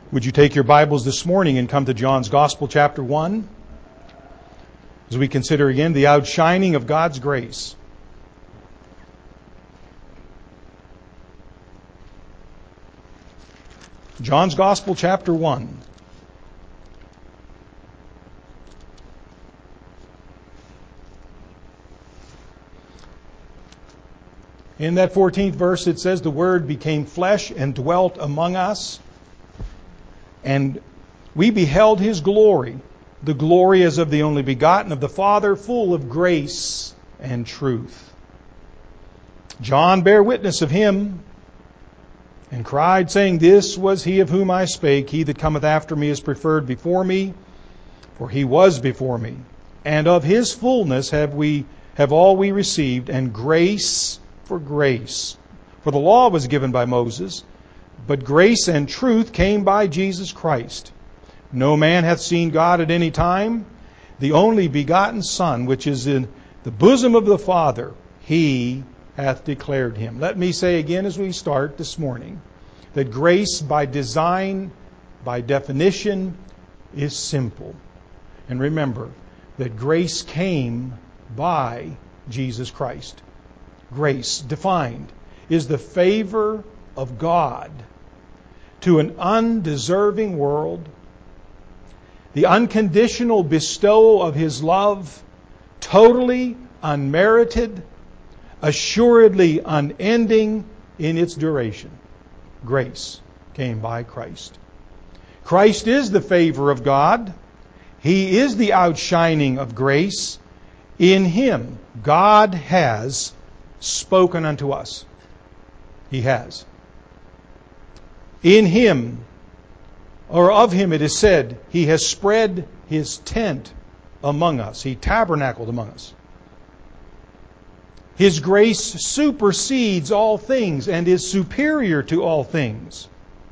Would you take your Bibles this morning and come to John's Gospel, chapter 1, as we consider again the outshining of God's grace. John's Gospel, chapter 1. In that 14th verse it says, "The Word became flesh and dwelt among us, and we beheld His glory, the glory as of the only begotten of the Father, full of grace and truth. John bare witness of Him, and cried, saying, This was He of whom I spake. He that cometh after me is preferred before me, for He was before me. And of His fullness have all we received, and grace for grace. For the law was given by Moses, but grace and truth came by Jesus Christ. No man hath seen God at any time. The only begotten Son, which is in the bosom of the Father, He hath declared Him." Let me say again as we start this morning that grace by design, by definition, is simple. And remember that grace came by Jesus Christ. Grace, defined, is the favor of God to an undeserving world, the unconditional bestowal of His love, totally unmerited, assuredly unending in its duration. Grace came by Christ. Christ is the favor of God. He is the outshining of grace. In Him, God has spoken unto us. He has. In Him, or of Him it is said, He has spread His tent among us. He tabernacled among us. His grace supersedes all things and is superior to all things.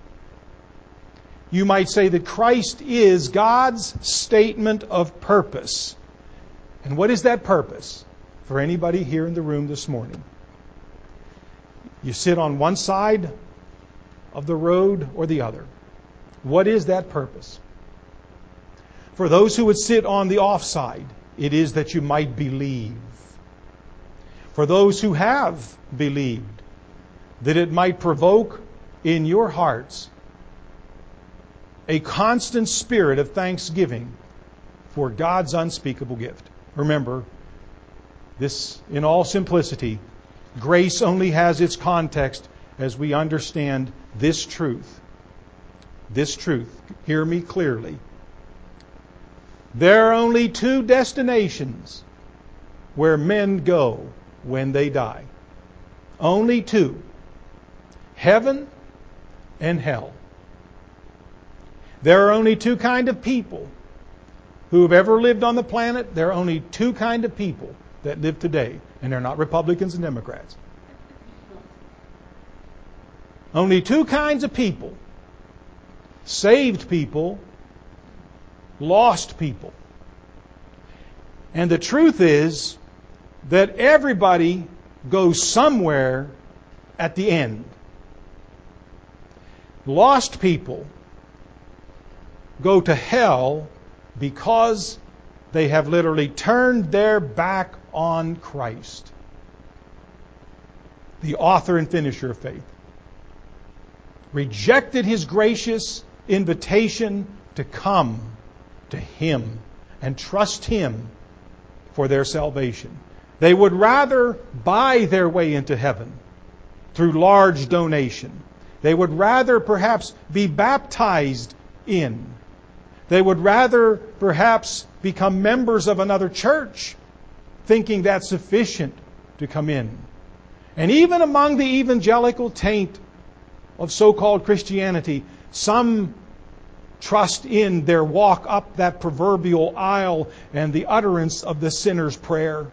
You might say that Christ is God's statement of purpose. And what is that purpose for anybody here in the room this morning? You sit on one side of the road or the other. What is that purpose? For those who would sit on the offside, it is that you might believe. For those who have believed, that it might provoke in your hearts a constant spirit of thanksgiving for God's unspeakable gift. Remember, this, in all simplicity, grace only has its context as we understand this truth. This truth. Hear me clearly. There are only two destinations where men go when they die. Only two. Heaven and hell. There are only two kind of people who have ever lived on the planet. There are only two kind of people that live today, and they're not Republicans and Democrats. Only two kinds of people. Saved people, lost people. And the truth is that everybody goes somewhere at the end. Lost people go to hell because they have literally turned their back on Christ, the author and finisher of faith. Rejected His gracious invitation to come to Him and trust Him for their salvation. They would rather buy their way into heaven through large donation. They would rather perhaps be baptized in. They would rather perhaps become members of another church, thinking that's sufficient to come in. And even among the evangelical taint of so-called Christianity, some trust in their walk up that proverbial aisle and the utterance of the sinner's prayer.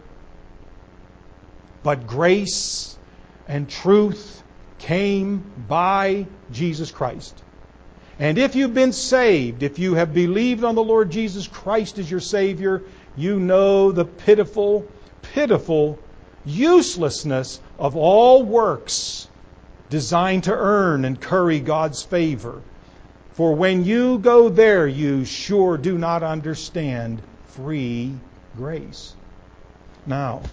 But grace and truth came by Jesus Christ. And if you've been saved, if you have believed on the Lord Jesus Christ as your Savior, you know the pitiful, pitiful uselessness of all works designed to earn and curry God's favor. For when you go there, you sure do not understand free grace. Now,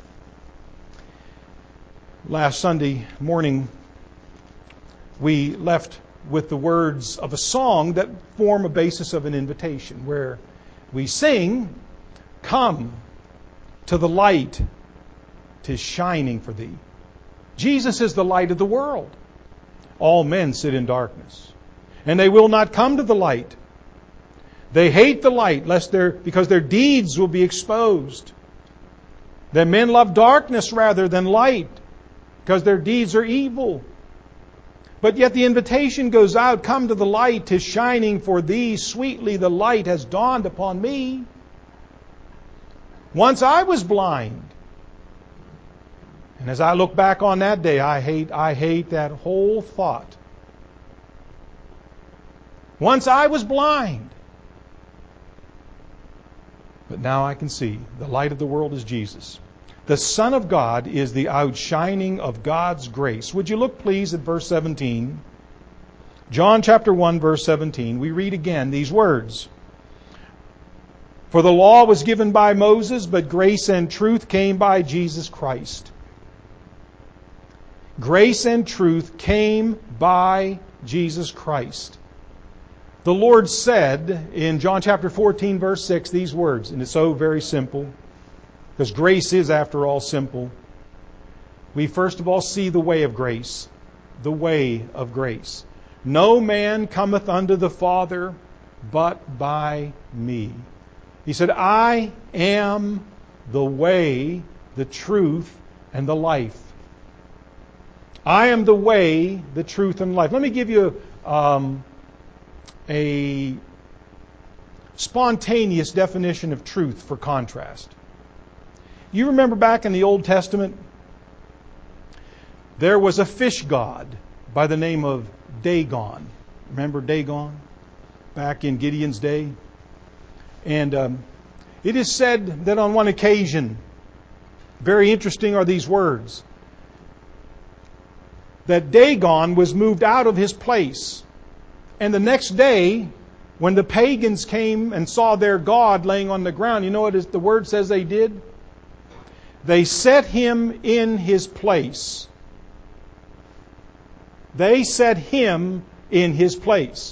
last Sunday morning, we left with the words of a song that form a basis of an invitation, where we sing, "Come to the light, 'tis shining for thee." Jesus is the light of the world. All men sit in darkness, and they will not come to the light. They hate the light because their deeds will be exposed. That men love darkness rather than light because their deeds are evil. But yet the invitation goes out, "Come to the light, 'tis shining for thee. Sweetly the light has dawned upon me. Once I was blind." And as I look back on that day, I hate that whole thought. Once I was blind, but now I can see. The light of the world is Jesus. The Son of God is the outshining of God's grace. Would you look, please, at verse 17? John chapter 1, verse 17. We read again these words. "For the law was given by Moses, but grace and truth came by Jesus Christ." Grace and truth came by Jesus Christ. The Lord said in John chapter 14, verse 6, these words, and it's so very simple, because grace is, after all, simple. We first of all see the way of grace. The way of grace. "No man cometh unto the Father but by me." He said, "I am the way, the truth, and the life." I am the way, the truth, and life. Let me give you a spontaneous definition of truth for contrast. You remember back in the Old Testament, there was a fish god by the name of Dagon. Remember Dagon? Back in Gideon's day. And it is said that on one occasion, very interesting are these words, that Dagon was moved out of his place. And the next day, when the pagans came and saw their god laying on the ground, you know what the word says they did? They set him in his place. They set him in his place.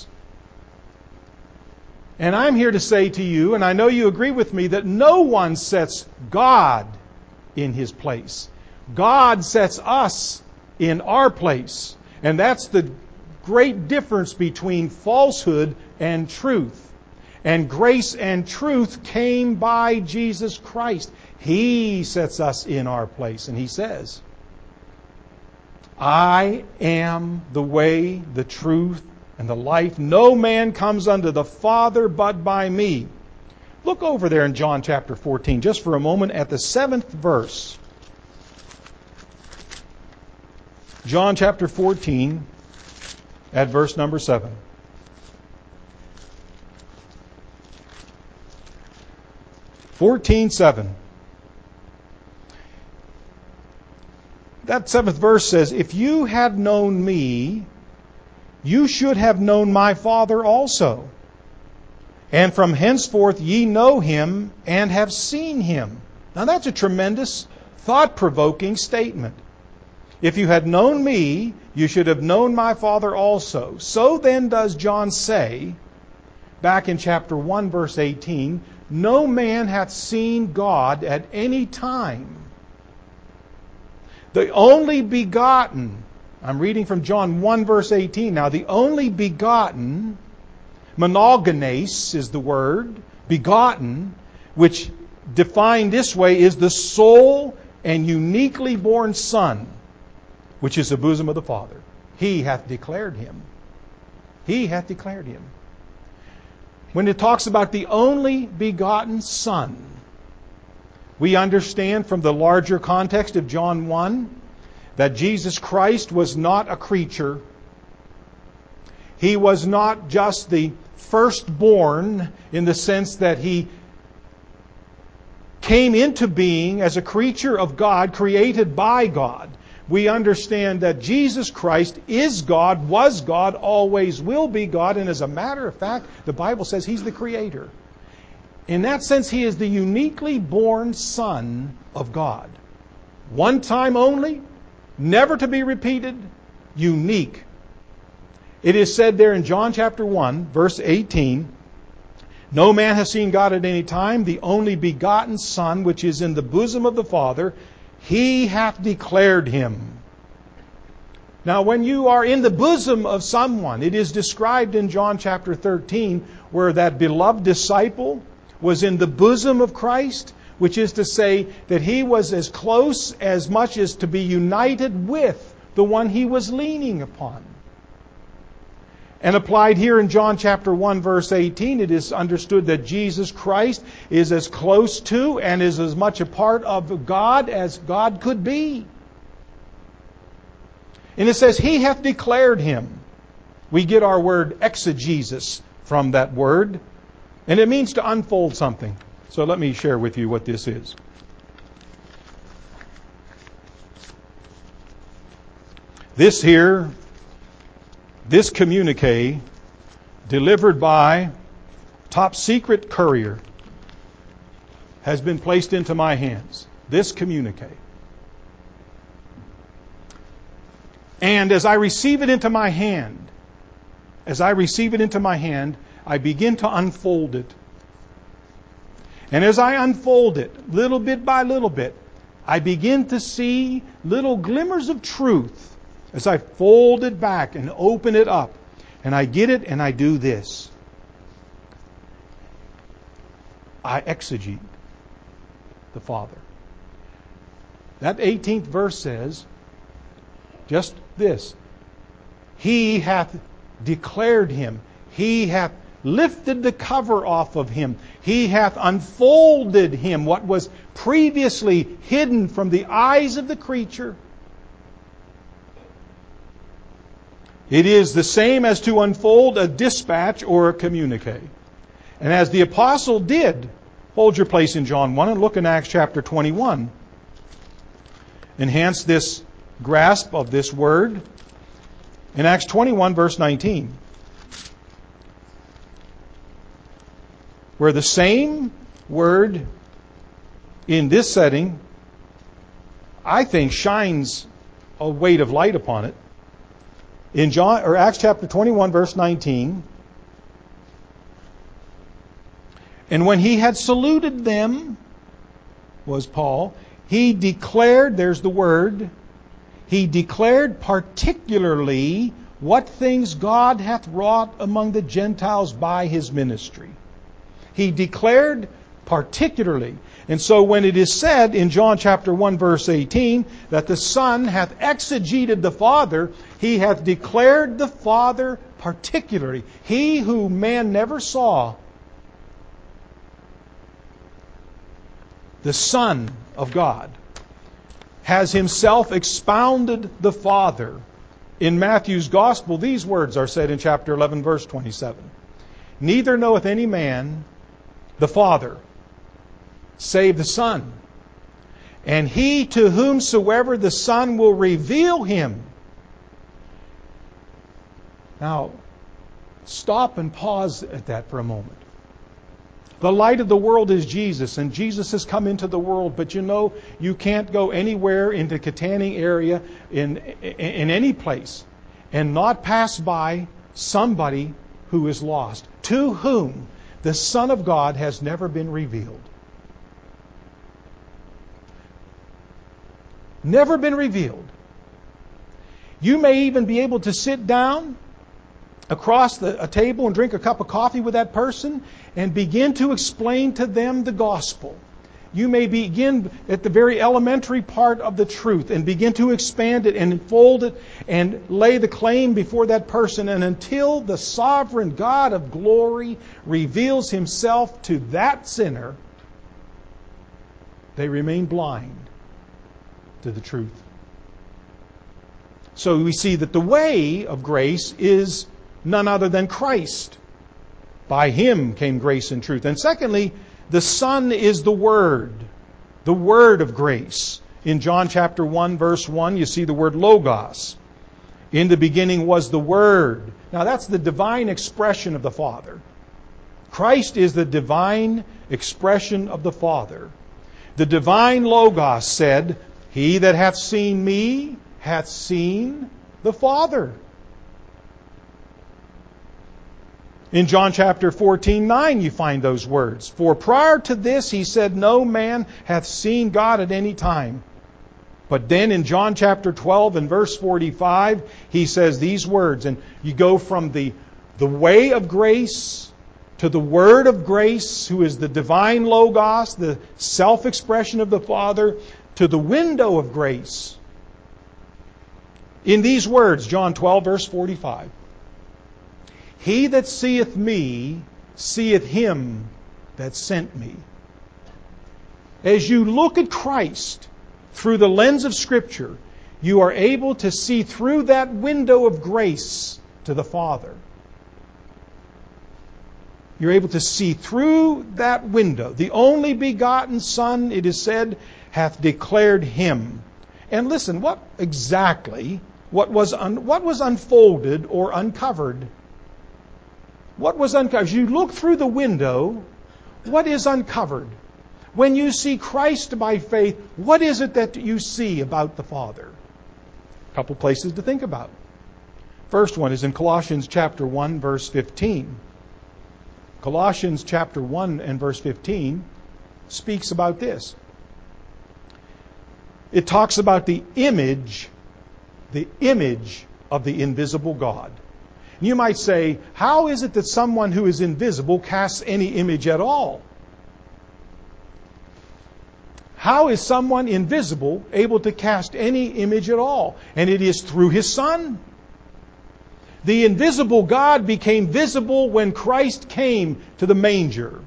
And I'm here to say to you, and I know you agree with me, that no one sets God in his place. God sets us in our place. And that's the great difference between falsehood and truth. And grace and truth came by Jesus Christ. He sets us in our place. And He says, "I am the way, the truth, and the life. No man comes unto the Father but by me." Look over there in John chapter 14, just for a moment, at the 7th verse. John chapter 14, at verse number 7. That 7th verse says, "If you had known me, you should have known my Father also. And from henceforth ye know him and have seen him." Now that's a tremendous, thought-provoking statement. If you had known me, you should have known my Father also. So then does John say, back in chapter 1, verse 18, "No man hath seen God at any time. The only begotten," I'm reading from John 1, verse 18 now, "the only begotten," monogenes is the word, begotten, which defined this way is the sole and uniquely born Son, which is the bosom of the Father. He hath declared him. He hath declared him. When it talks about the only begotten Son, we understand from the larger context of John 1 that Jesus Christ was not a creature. He was not just the firstborn in the sense that He came into being as a creature of God, created by God. we understand that Jesus Christ is God, was God, always will be God, and as a matter of fact, the Bible says He's the Creator. In that sense, He is the uniquely born Son of God. One time only, never to be repeated, unique. It is said there in John chapter 1, verse 18, no man has seen God at any time, the only begotten Son, which is in the bosom of the Father, He hath declared Him. Now, when you are in the bosom of someone, it is described in John chapter 13, where that beloved disciple was in the bosom of Christ, which is to say that he was as close as much as to be united with the one he was leaning upon. And applied here in John chapter 1 verse 18, it is understood that Jesus Christ is as close to and is as much a part of God as God could be. And it says, He hath declared Him. We get our word exegesis from that word. And it means to unfold something. So let me share with you what this is. This communique delivered by top secret courier has been placed into my hands. This communique. And as I receive it into my hand, I begin to unfold it. And as I unfold it, little bit by little bit, I begin to see little glimmers of truth as I fold it back and open it up. And I get it and I do this. I exegete the Father. That 18th verse says just this. He hath declared Him. He hath lifted the cover off of Him. He hath unfolded Him, what was previously hidden from the eyes of the creature. It is the same as to unfold a dispatch or a communique. And as the apostle did, hold your place in John 1 and look in Acts chapter 21. Enhance this grasp of this word. In Acts 21 verse 19. Where the same word in this setting, I think, shines a weight of light upon it. In Acts chapter 21, verse 19, and when he had saluted them, was Paul, he declared, there's the word, he declared particularly what things God hath wrought among the Gentiles by his ministry. He declared particularly. And so when it is said in John chapter 1 verse 18 that the Son hath exegeted the Father, He hath declared the Father particularly. He who man never saw, the Son of God, has Himself expounded the Father. In Matthew's Gospel, these words are said in chapter 11 verse 27. Neither knoweth any man the Father, save the Son. And he to whomsoever the Son will reveal Him. Now, stop and pause at that for a moment. The light of the world is Jesus, and Jesus has come into the world. But you know, you can't go anywhere in the Katanning area, in any place, and not pass by somebody who is lost, to whom the Son of God has never been revealed. Never been revealed. You may even be able to sit down across a table and drink a cup of coffee with that person and begin to explain to them the gospel. You may begin at the very elementary part of the truth and begin to expand it and unfold it and lay the claim before that person. And until the sovereign God of glory reveals Himself to that sinner, they remain blind to the truth. So we see that the way of grace is none other than Christ. By Him came grace and truth. And secondly, the Son is the Word of grace. In John chapter 1, verse 1, you see the word logos. In the beginning was the Word. Now that's the divine expression of the Father. Christ is the divine expression of the Father. The divine logos said, "He that hath seen me hath seen the Father." In John chapter 14:9 you find those words. For prior to this he said, "No man hath seen God at any time." But then in John chapter 12 and verse 45, he says these words, and you go from the way of grace to the Word of grace, who is the divine logos, the self-expression of the Father, to the window of grace. In these words, John 12 verse 45, "He that seeth me, seeth him that sent me." As you look at Christ through the lens of Scripture, you are able to see through that window of grace to the Father. You're able to see through that window. The only begotten Son, it is said, hath declared Him. And listen, what was unfolded or uncovered? What was uncovered? As you look through the window, what is uncovered? When you see Christ by faith, what is it that you see about the Father? A couple places to think about. First one is in Colossians chapter 1, verse 15. Colossians chapter 1 and verse 15 speaks about this. It talks about the image of the invisible God. You might say, how is it that someone who is invisible casts any image at all? How is someone invisible able to cast any image at all? And it is through His Son. The invisible God became visible when Christ came to the manger.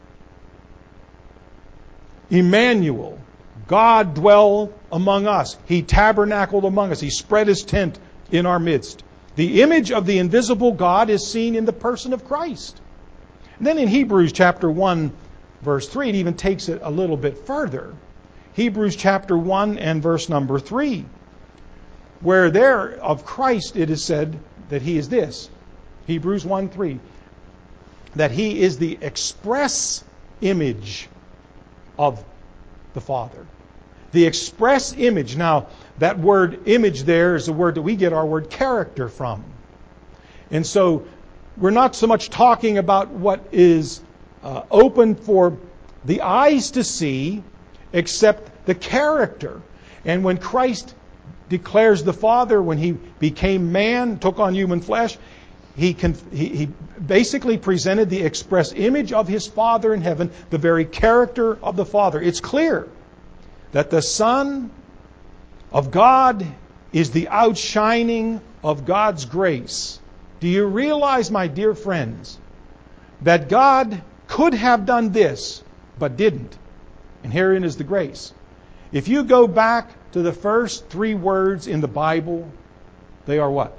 Emmanuel, God dwell among us. He tabernacled among us. He spread His tent in our midst. The image of the invisible God is seen in the person of Christ. And then in Hebrews chapter 1, verse 3, it even takes it a little bit further. Hebrews chapter 1 and verse number 3, where there of Christ it is said that He is this. Hebrews 1:3, that He is the express image of the Father. The express image. Now, that word image there is the word that we get our word character from. And so we're not so much talking about what is open for the eyes to see, except the character. And when Christ declares the Father, when He became man, took on human flesh, He basically presented the express image of His Father in heaven, the very character of the Father. It's clear that the Son of God is the outshining of God's grace. Do you realize, my dear friends, that God could have done this, but didn't? And herein is the grace. If you go back to the first 3 words in the Bible, they are what?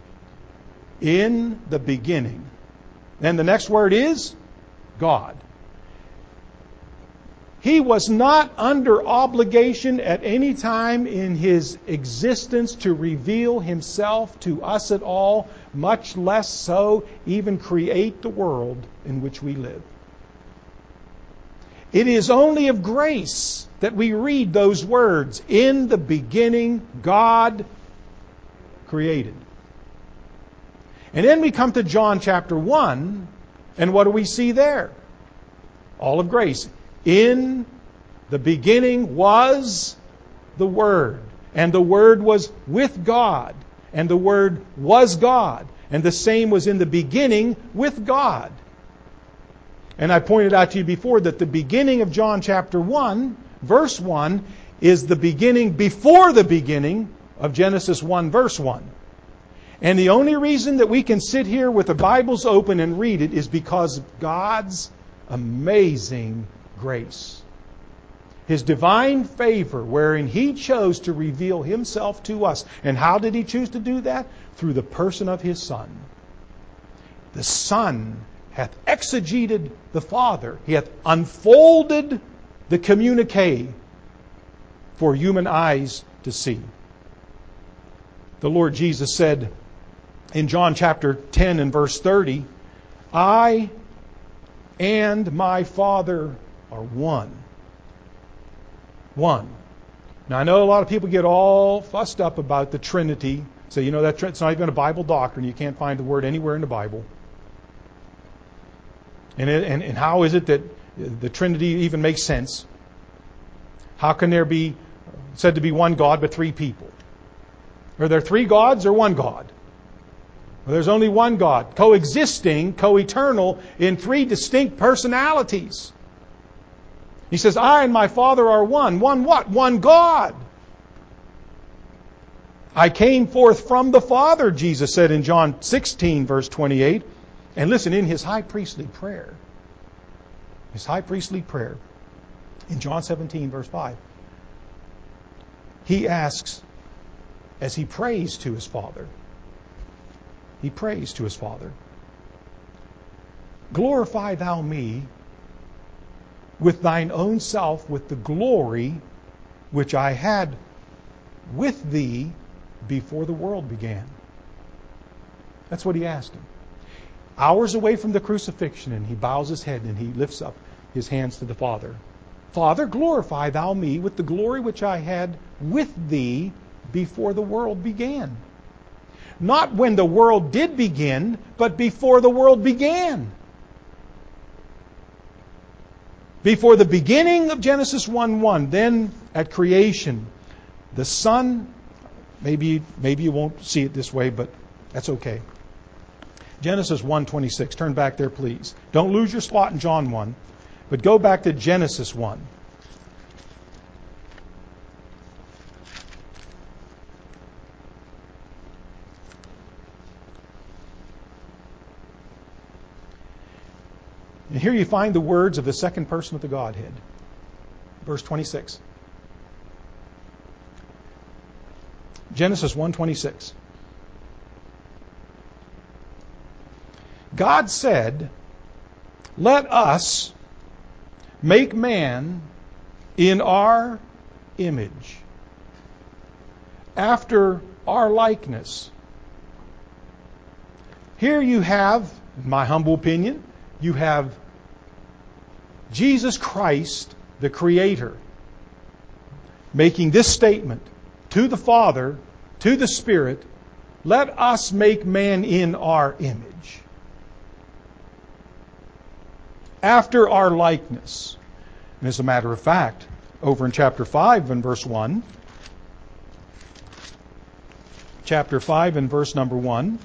In the beginning. And the next word is God. He was not under obligation at any time in His existence to reveal Himself to us at all, much less so even create the world in which we live. It is only of grace that we read those words, in the beginning God created. And then we come to John chapter 1, and what do we see there? All of grace. In the beginning was the Word, and the Word was with God, and the Word was God, and the same was in the beginning with God. And I pointed out to you before that the beginning of John chapter 1, verse 1, is the beginning before the beginning of Genesis 1, verse 1. And the only reason that we can sit here with the Bibles open and read it is because of God's amazing grace. His divine favor, wherein He chose to reveal Himself to us. And how did He choose to do that? Through the person of His Son. The Son hath exegeted the Father. He hath unfolded the communique for human eyes to see. The Lord Jesus said in John chapter 10 and verse 30, I and my Father are one. One. Now I know a lot of people get all fussed up about the Trinity. Say, it's not even a Bible doctrine. You can't find the word anywhere in the Bible. And how is it that the Trinity even makes sense? How can there be said to be one God but three people? Are there three gods or one God? Well, there's only one God, coexisting, co-eternal, in three distinct personalities. He says, I and my Father are one. One what? One God. I came forth from the Father, Jesus said in John 16, verse 28. And listen, in His high priestly prayer, in John 17, verse 5, He asks, as He prays to His Father, glorify Thou me with Thine own self, with the glory which I had with Thee before the world began. That's what He asked Him. Hours away from the crucifixion, and He bows His head and He lifts up His hands to the Father. Father, glorify Thou me with the glory which I had with Thee before the world began. Not when the world did begin, but before the world began. Before the beginning of Genesis 1:1, then at creation, the Son, maybe you won't see it this way, but that's okay. Genesis 1:26. Turn back there, please. Don't lose your spot in John 1, but go back to Genesis 1. And here you find the words of the second person of the Godhead. Verse 26. Genesis 1:26. God said, let us make man in our image, after our likeness. Here you have, in my humble opinion, you have Jesus Christ, the Creator, making this statement to the Father, to the Spirit, let us make man in our image, after our likeness. And as a matter of fact, over in chapter 5 and verse 1, chapter 5 and verse number 1,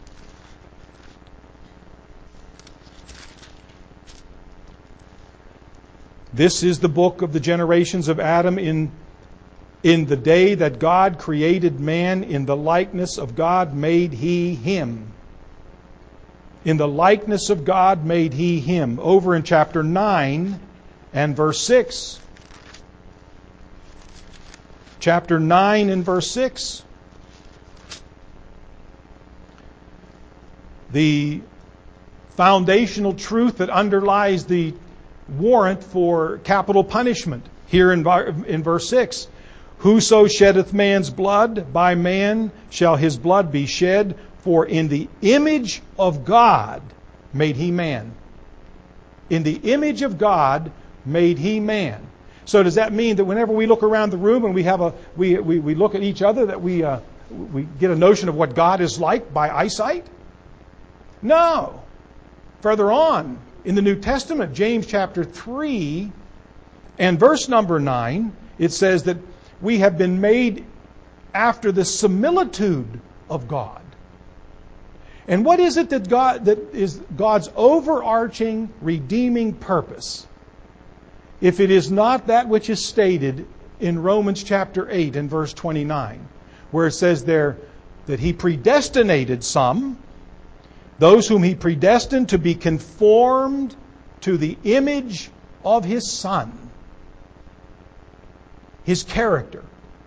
this is the book of the generations of Adam. In the day that God created man, in the likeness of God made He him. In the likeness of God made He him. Over in chapter 9 and verse 6. Chapter 9 and verse 6. The foundational truth that underlies the warrant for capital punishment here in verse 6. Whoso sheddeth man's blood, by man shall his blood be shed, for in the image of God made He man. In the image of God made He man. So does that mean that whenever we look around the room and we look at each other, that we get a notion of what God is like by eyesight? No. Further on, in the New Testament, James chapter 3 and verse number 9, it says that we have been made after the similitude of God. And what is it that is God's overarching redeeming purpose? If it is not that which is stated in Romans chapter 8 and verse 29, where it says there that He predestinated some, those whom He predestined to be conformed to the image of His Son. His character.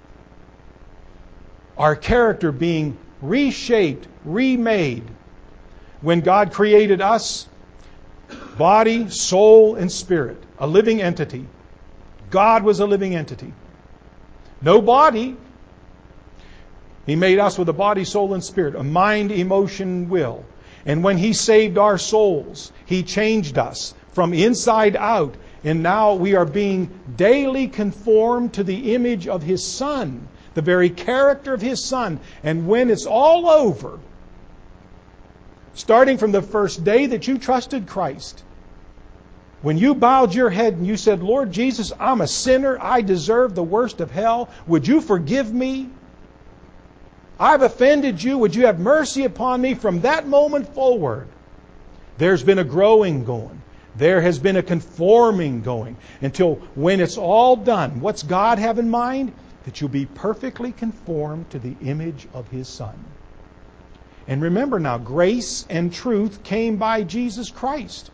Our character being reshaped, remade. When God created us, body, soul, and spirit, a living entity. God was a living entity. No body. He made us with a body, soul, and spirit, a mind, emotion, will. And when He saved our souls, He changed us from inside out. And now we are being daily conformed to the image of His Son, the very character of His Son. And when it's all over, starting from the first day that you trusted Christ, when you bowed your head and you said, Lord Jesus, I'm a sinner. I deserve the worst of hell. Would you forgive me? I've offended you. Would you have mercy upon me? From that moment forward, there's been a growing going. There has been a conforming going until when it's all done, what's God have in mind? That you'll be perfectly conformed to the image of His Son. And remember now, grace and truth came by Jesus Christ.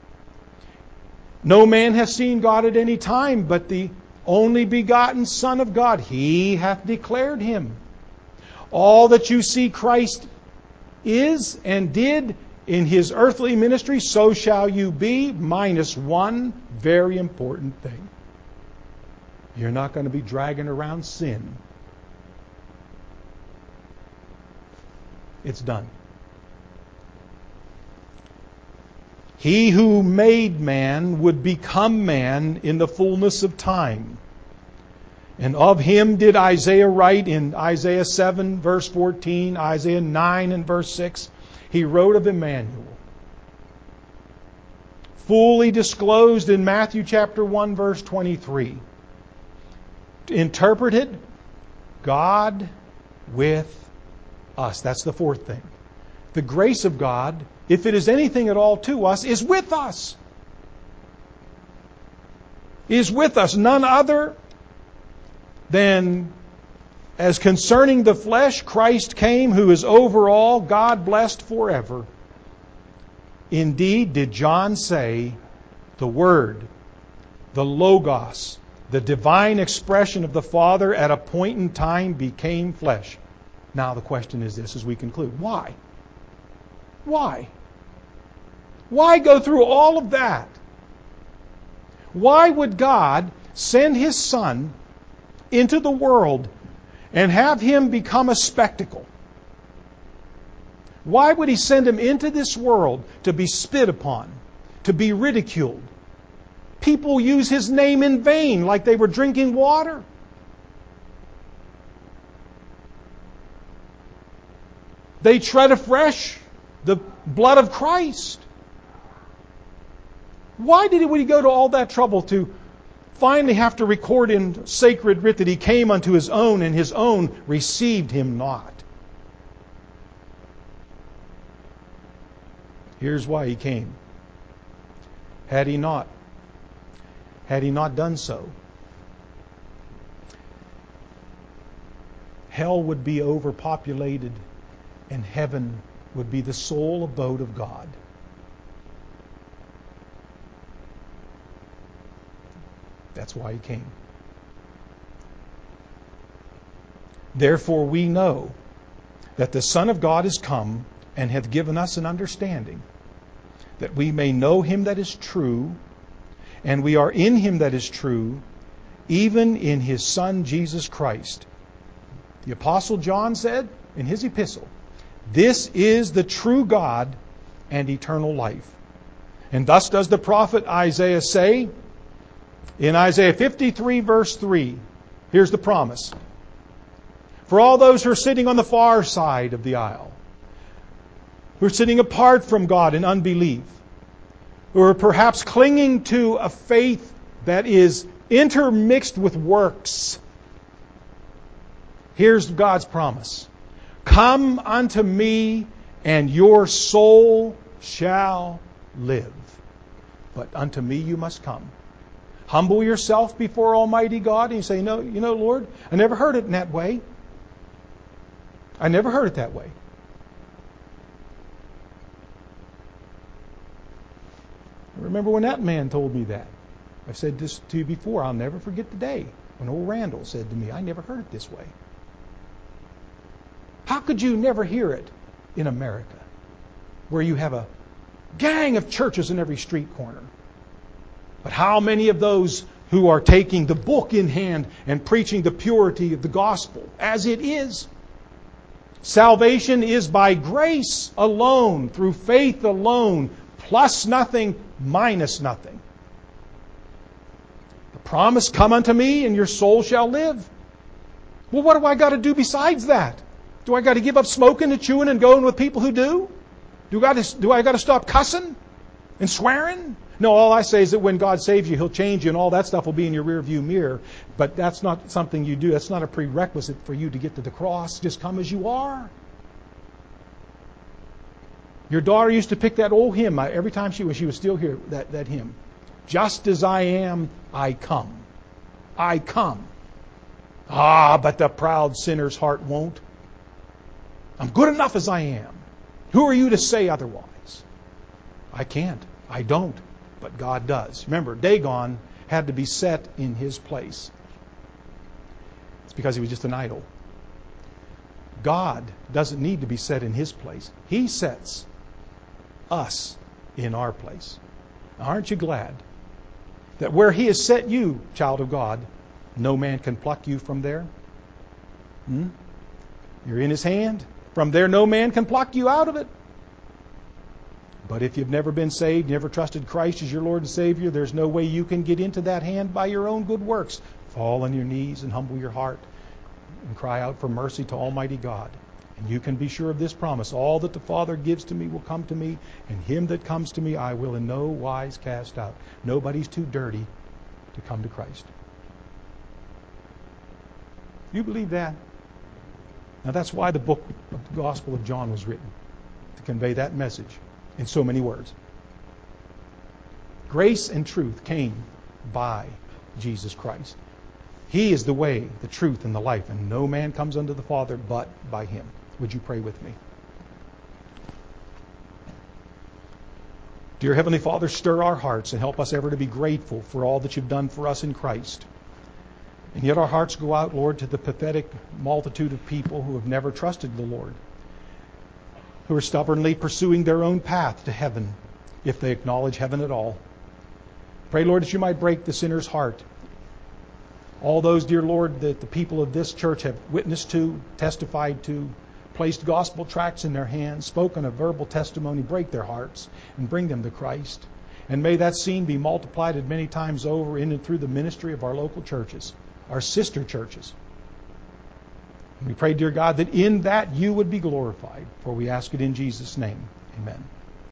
No man hath seen God at any time, but the only begotten Son of God, He hath declared Him. All that you see Christ is and did in His earthly ministry, so shall you be, minus one very important thing. You're not going to be dragging around sin. It's done. He who made man would become man in the fullness of time. And of Him did Isaiah write in Isaiah 7, verse 14, Isaiah 9 and verse 6. He wrote of Emmanuel. Fully disclosed in Matthew chapter 1, verse 23. Interpreted, God with us. That's the fourth thing. The grace of God, if it is anything at all to us, is with us. Is with us. None other than as concerning the flesh, Christ came, who is over all, God blessed forever. Indeed, did John say, the Word, the Logos, the divine expression of the Father at a point in time became flesh. Now the question is this as we conclude. Why? Why? Why go through all of that? Why would God send His Son into the world and have Him become a spectacle? Why would He send Him into this world to be spit upon, to be ridiculed? People use His name in vain like they were drinking water. They tread afresh the blood of Christ. Why would He go to all that trouble to finally have to record in sacred writ that He came unto His own, and His own received Him not? Here's why He came. Had He not done so, hell would be overpopulated and heaven would be the sole abode of God. That's why He came. Therefore we know that the Son of God is come and hath given us an understanding, that we may know Him that is true, and we are in Him that is true, even in His Son Jesus Christ. The Apostle John said in his epistle, this is the true God and eternal life. And thus does the prophet Isaiah say, in Isaiah 53 verse 3, here's the promise. For all those who are sitting on the far side of the aisle, who are sitting apart from God in unbelief, who are perhaps clinging to a faith that is intermixed with works, here's God's promise. Come unto me, and your soul shall live. But unto me you must come. Humble yourself before Almighty God, and you say, no, Lord, I never heard it in that way. I never heard it that way. I remember when that man told me that. I've said this to you before. I'll never forget the day when old Randall said to me, I never heard it this way. How could you never hear it in America, where you have a gang of churches in every street corner? But how many of those who are taking the book in hand and preaching the purity of the gospel as it is. Salvation is by grace alone, through faith alone, plus nothing, minus nothing. The promise, come unto me and your soul shall live. Well, what do I got to do besides that? Do I got to give up smoking and chewing and going with people who do? Do I got to stop cussing and swearing? No, all I say is that when God saves you, He'll change you and all that stuff will be in your rear view mirror. But that's not something you do. That's not a prerequisite for you to get to the cross. Just come as you are. Your daughter used to pick that old hymn every time she was still here, that hymn. Just as I am, I come. I come. Ah, but the proud sinner's heart won't. I'm good enough as I am. Who are you to say otherwise? I can't. I don't. But God does. Remember, Dagon had to be set in his place. It's because he was just an idol. God doesn't need to be set in His place. He sets us in our place. Now, aren't you glad that where He has set you, child of God, no man can pluck you from there? You're in His hand. From there, no man can pluck you out of it. But if you've never been saved, never trusted Christ as your Lord and Savior, there's no way you can get into that hand by your own good works. Fall on your knees and humble your heart and cry out for mercy to Almighty God. And you can be sure of this promise. All that the Father gives to me will come to me, and him that comes to me I will in no wise cast out. Nobody's too dirty to come to Christ. You believe that? Now that's why the book of the Gospel of John was written, to convey that message in so many words. Grace and truth came by Jesus Christ. He is the way, the truth, and the life, and no man comes unto the Father but by Him. Would you pray with me? Dear Heavenly Father, stir our hearts and help us ever to be grateful for all that You've done for us in Christ. And yet our hearts go out, Lord, to the pathetic multitude of people who have never trusted the Lord, who are stubbornly pursuing their own path to heaven, if they acknowledge heaven at all. Pray, Lord, that You might break the sinner's heart. All those, dear Lord, that the people of this church have witnessed to, testified to, placed gospel tracts in their hands, spoken a verbal testimony, break their hearts and bring them to Christ. And may that scene be multiplied many times over in and through the ministry of our local churches, our sister churches. And we pray, dear God, that in that You would be glorified, for we ask it in Jesus' name. Amen.